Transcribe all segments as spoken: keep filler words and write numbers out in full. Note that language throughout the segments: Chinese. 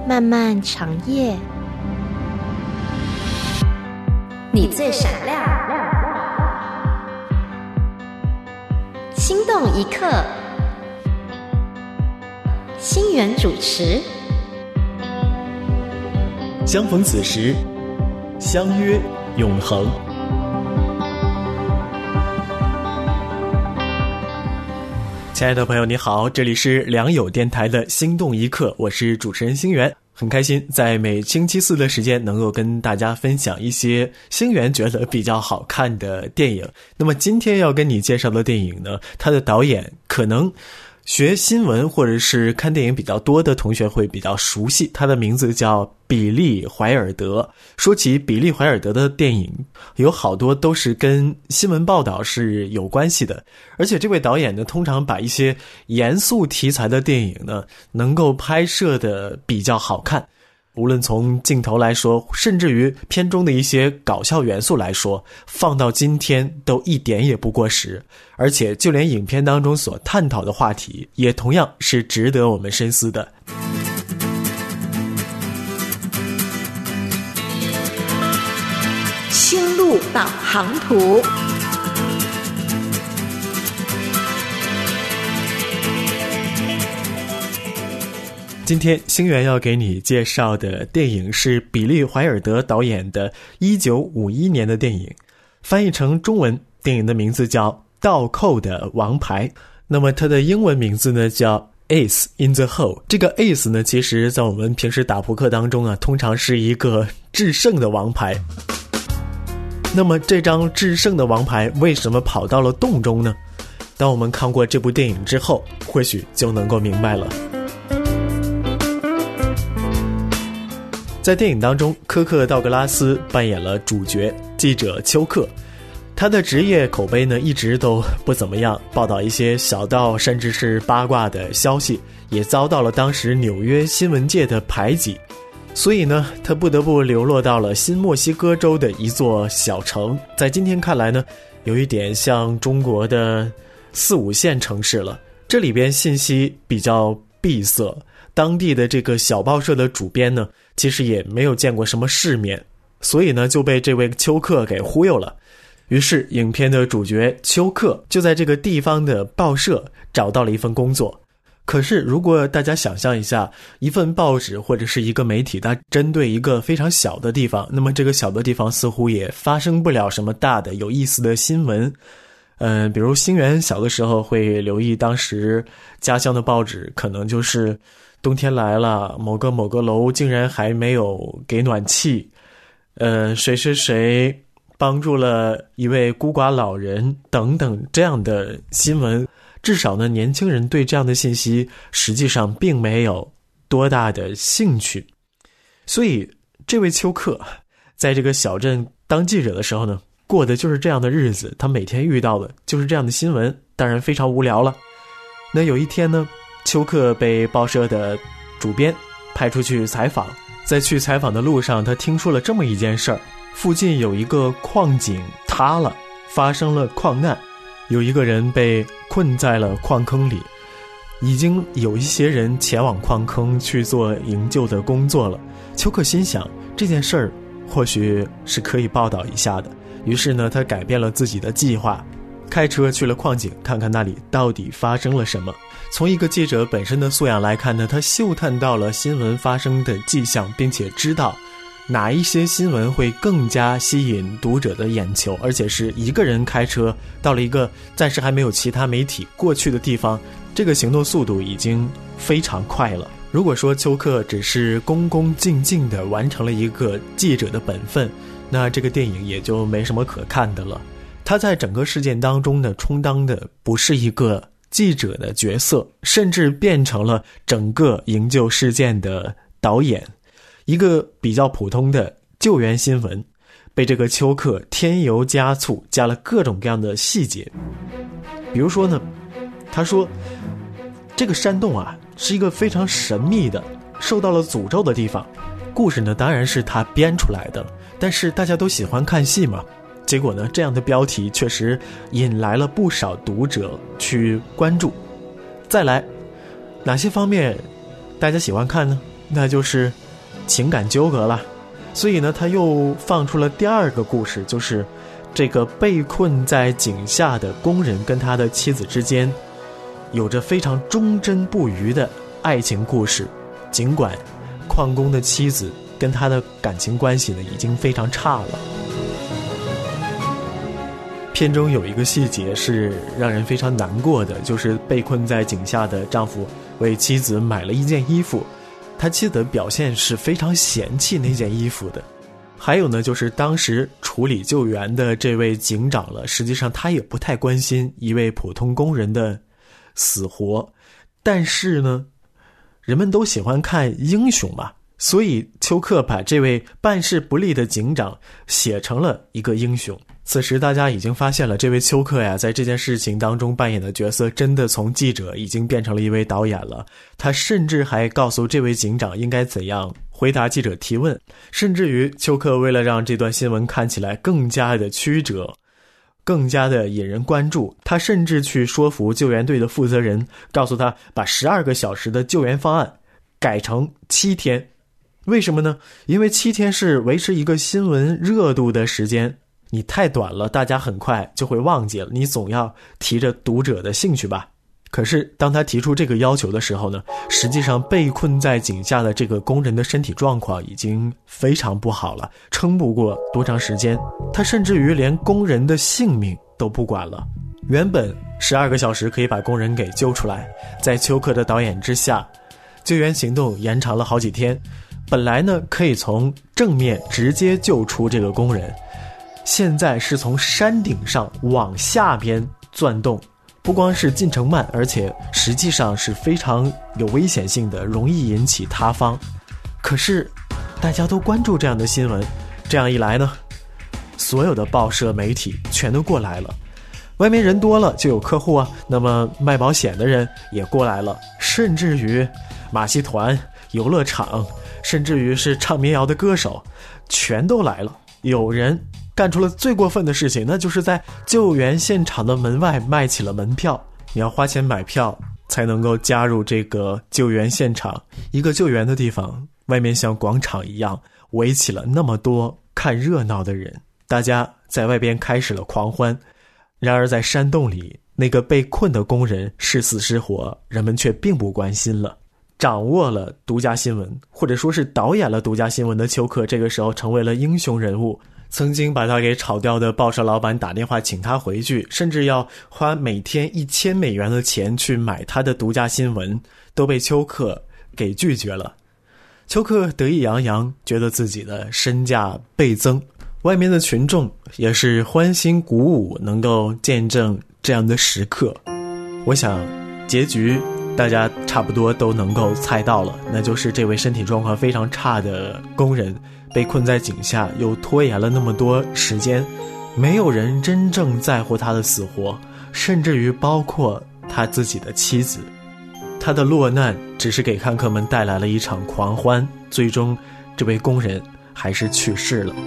漫漫长夜，你最闪亮，心动一刻，星源主持。 相逢此时，相约永恒。亲爱的朋友你好，这里是良友电台的心动一刻，我是主持人星源，很开心在每星期四的时间能够跟大家分享一些星源觉得比较好看的电影。那么今天要跟你介绍的电影呢，它的导演可能学新闻或者是看电影比较多的同学会比较熟悉，他的名字叫比利怀尔德。说起比利怀尔德的电影，有好多都是跟新闻报道是有关系的，而且这位导演呢，通常把一些严肃题材的电影呢，能够拍摄的比较好看。无论从镜头来说，甚至于片中的一些搞笑元素来说，放到今天都一点也不过时，而且就连影片当中所探讨的话题也同样是值得我们深思的。 星路导航图。 今天星源要给你介绍的电影是比利怀尔德导演的一九五一年的电影，翻译成中文，电影的名字叫《倒扣的王牌》。那么它的英文名字呢叫 Ace in the Hole。 这个 Ace 呢，其实在我们平时打扑克当中啊，通常是一个制胜的王牌。那么这张制胜的王牌为什么跑到了洞中呢？当我们看过这部电影之后，或许就能够明白了。在电影当中，科克·道格拉斯扮演了主角记者丘克，他的职业口碑呢一直都不怎么样，报道一些小道甚至是八卦的消息，也遭到了当时纽约新闻界的排挤，所以呢，他不得不流落到了新墨西哥州的一座小城，在今天看来呢，有一点像中国的四五线城市了。这里边信息比较闭塞，当地的这个小报社的主编呢，其实也没有见过什么世面，所以呢就被这位丘克给忽悠了。于是影片的主角丘克就在这个地方的报社找到了一份工作。可是如果大家想象一下，一份报纸或者是一个媒体，它针对一个非常小的地方，那么这个小的地方似乎也发生不了什么大的有意思的新闻。嗯，比如星源小的时候会留意当时家乡的报纸，可能就是冬天来了，某个某个楼竟然还没有给暖气，呃，谁谁谁帮助了一位孤寡老人等等这样的新闻。至少呢，年轻人对这样的信息实际上并没有多大的兴趣。所以这位丘克在这个小镇当记者的时候呢，过的就是这样的日子，他每天遇到的就是这样的新闻，当然非常无聊了。那有一天呢，丘克被报社的主编派出去采访，在去采访的路上，他听说了这么一件事儿：附近有一个矿井塌了，发生了矿难，有一个人被困在了矿坑里，已经有一些人前往矿坑去做营救的工作了。丘克心想，这件事儿或许是可以报道一下的，于是呢，他改变了自己的计划，开车去了矿井，看看那里到底发生了什么。从一个记者本身的素养来看呢，他嗅探到了新闻发生的迹象，并且知道哪一些新闻会更加吸引读者的眼球，而且是一个人开车到了一个暂时还没有其他媒体过去的地方，这个行动速度已经非常快了。如果说丘克只是恭恭敬敬地完成了一个记者的本分，那这个电影也就没什么可看的了。他在整个事件当中呢，充当的不是一个记者的角色，甚至变成了整个营救事件的导演。一个比较普通的救援新闻，被这个丘克添油加醋，加了各种各样的细节。比如说呢，他说这个山洞啊，是一个非常神秘的受到了诅咒的地方。故事呢当然是他编出来的，但是大家都喜欢看戏嘛，结果呢这样的标题确实引来了不少读者去关注。再来，哪些方面大家喜欢看呢？ 那就是情感纠葛了。所以呢，他又放出了第二个故事，就是这个被困在井下的工人跟他的妻子之间有着非常忠贞不渝的爱情故事。尽管矿工的妻子跟他的感情关系呢已经非常差了。片中有一个细节是让人非常难过的，就是被困在井下的丈夫为妻子买了一件衣服，他妻子的表现是非常嫌弃那件衣服的。还有呢，就是当时处理救援的这位警长了，实际上他也不太关心一位普通工人的死活，但是呢，人们都喜欢看英雄嘛，所以丘克把这位办事不力的警长写成了一个英雄。此时大家已经发现了，这位丘克呀，在这件事情当中扮演的角色真的从记者已经变成了一位导演了。他甚至还告诉这位警长应该怎样回答记者提问，甚至于丘克为了让这段新闻看起来更加的曲折，更加的引人关注，他甚至去说服救援队的负责人，告诉他把十二个小时的救援方案改成七天。为什么呢？因为七天是维持一个新闻热度的时间，你太短了，大家很快就会忘记了，你总要提着读者的兴趣吧。可是当他提出这个要求的时候呢，实际上被困在井下的这个工人的身体状况已经非常不好了，撑不过多长时间，他甚至于连工人的性命都不管了。原本十二个小时可以把工人给救出来，在丘克的导演之下，救援行动延长了好几天。本来呢可以从正面直接救出这个工人，现在是从山顶上往下边钻洞，不光是进程慢，而且实际上是非常有危险性的，容易引起塌方。可是大家都关注这样的新闻，这样一来呢，所有的报社媒体全都过来了。外面人多了就有客户啊，那么卖保险的人也过来了，甚至于马戏团、游乐场，甚至于是唱民谣的歌手全都来了。有人干出了最过分的事情，那就是在救援现场的门外卖起了门票。你要花钱买票才能够加入这个救援现场。一个救援的地方外面像广场一样围起了那么多看热闹的人，大家在外边开始了狂欢。然而在山洞里，那个被困的工人是死是活，人们却并不关心了。掌握了独家新闻，或者说是导演了独家新闻的丘克，这个时候成为了英雄人物。曾经把他给炒掉的报社老板打电话请他回去，甚至要花每天一千美元的钱去买他的独家新闻，都被丘克给拒绝了。丘克得意洋洋，觉得自己的身价倍增，外面的群众也是欢欣鼓舞，能够见证这样的时刻。我想结局大家差不多都能够猜到了，那就是这位身体状况非常差的工人被困在井下，又拖延了那么多时间，没有人真正在乎他的死活，甚至于包括他自己的妻子。他的落难只是给看客们带来了一场狂欢，最终这位工人还是去世了。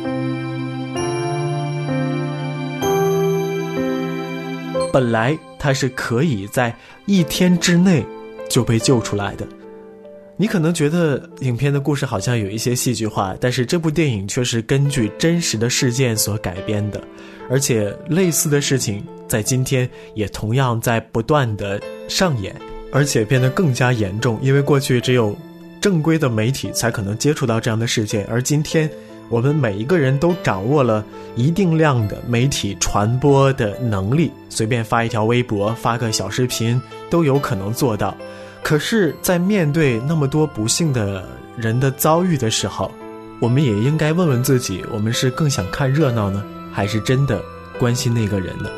本来他是可以在一天之内就被救出来的。你可能觉得影片的故事好像有一些戏剧化，但是这部电影却是根据真实的事件所改编的，而且类似的事情在今天也同样在不断的上演，而且变得更加严重。因为过去只有正规的媒体才可能接触到这样的事件，而今天我们每一个人都掌握了一定量的媒体传播的能力，随便发一条微博，发个小视频都有可能做到。可是在面对那么多不幸的人的遭遇的时候，我们也应该问问自己，我们是更想看热闹呢，还是真的关心那个人呢？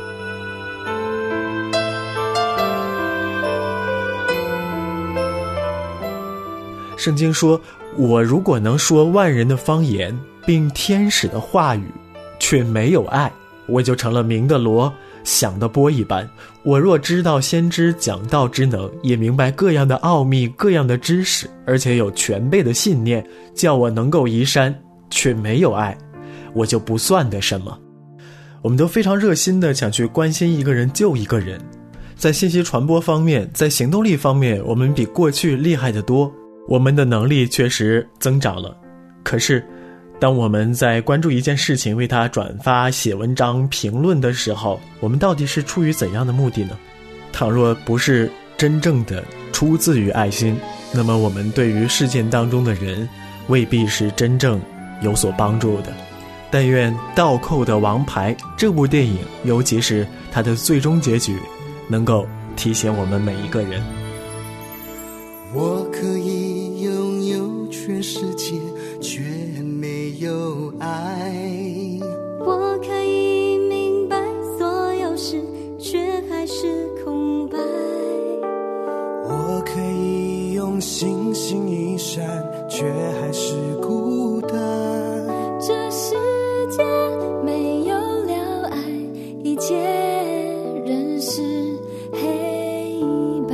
圣经说，我如果能说万人的方言并天使的话语，却没有爱，我就成了鸣的锣，响的钹一般。我若知道先知讲道之能，也明白各样的奥秘，各样的知识，而且有全备的信念，叫我能够移山，却没有爱，我就不算得什么。我们都非常热心的想去关心一个人，救一个人。在信息传播方面，在行动力方面，我们比过去厉害得多。 我们的能力确实增长了，可是当我们在关注一件事情，为它转发、写文章、评论的时候，我们到底是出于怎样的目的呢？倘若不是真正的出自于爱心，那么我们对于事件当中的人未必是真正有所帮助的。但愿《倒扣的王牌》这部电影，尤其是它的最终结局，能够提醒我们每一个人。 我可以拥有全世界，却没有爱。 我可以明白所有事，却还是空白。 我可以用星星一闪，却还是孤单。 这世界没有了爱，一切仍是黑白。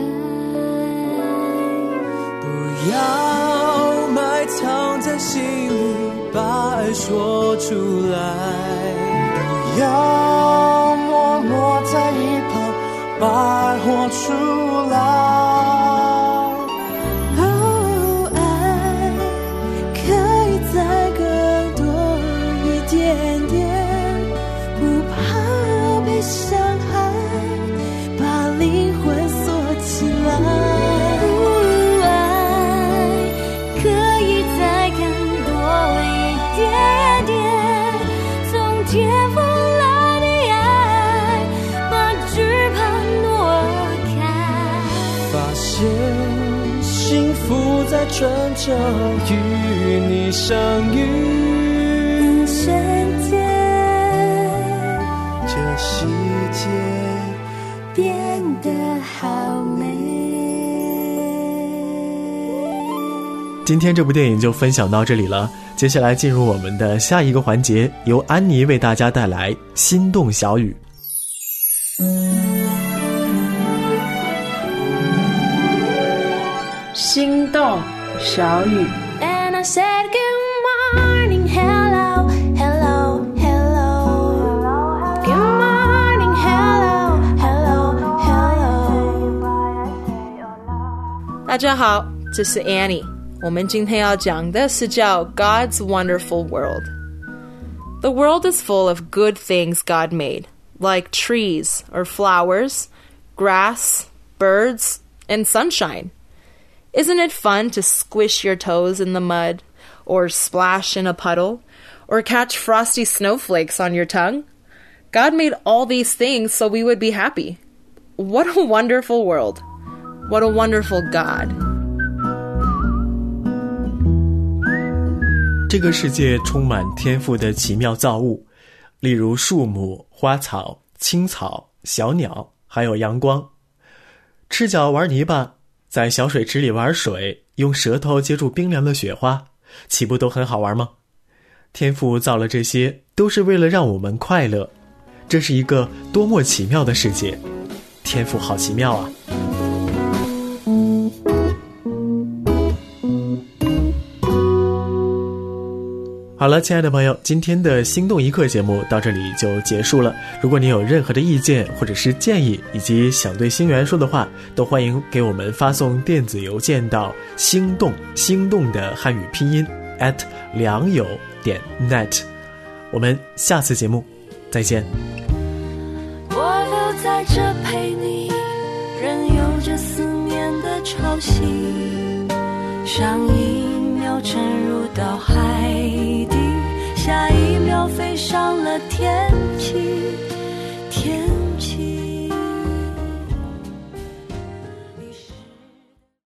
不要埋藏在心里，把爱说出来。不要默默在一旁，把爱活出来。幸福在转角与你相遇， 一瞬间这世界变得好美。 今天这部电影就分享到这里了，接下来进入我们的下一个环节，由安妮为大家带来心动小语。 心动小语。 And I said good morning, hello, hello, hello. Good morning, hello, hello, hello. 大家好，这是 Annie。我们今天要讲的是叫 God's Wonderful World. The world is full of good things God made, like trees or flowers, grass, birds, and sunshine. Isn't it fun to squish your toes in the mud, or splash in a puddle, or catch frosty snowflakes on your tongue? God made all these things so we would be happy. What a wonderful world. What a wonderful God. 这个世界充满天赋的奇妙造物，例如树木、花草、青草、小鸟，还有阳光。赤脚玩泥巴，在小水池里玩水，用舌头接住冰凉的雪花，岂不都很好玩吗？天父造了这些，都是为了让我们快乐。这是一个多么奇妙的世界，天父好奇妙啊！好了，亲爱的朋友，今天的心动一刻节目到这里就结束了。如果你有任何的意见或者是建议，以及想对星源说的话，都欢迎给我们发送电子邮件到心动心动的汉语拼音 at 良友点 net。 我们下次节目再见。 我留在这陪你，任由这思念的潮汐，上一秒沉入到海底，下一秒飞上了天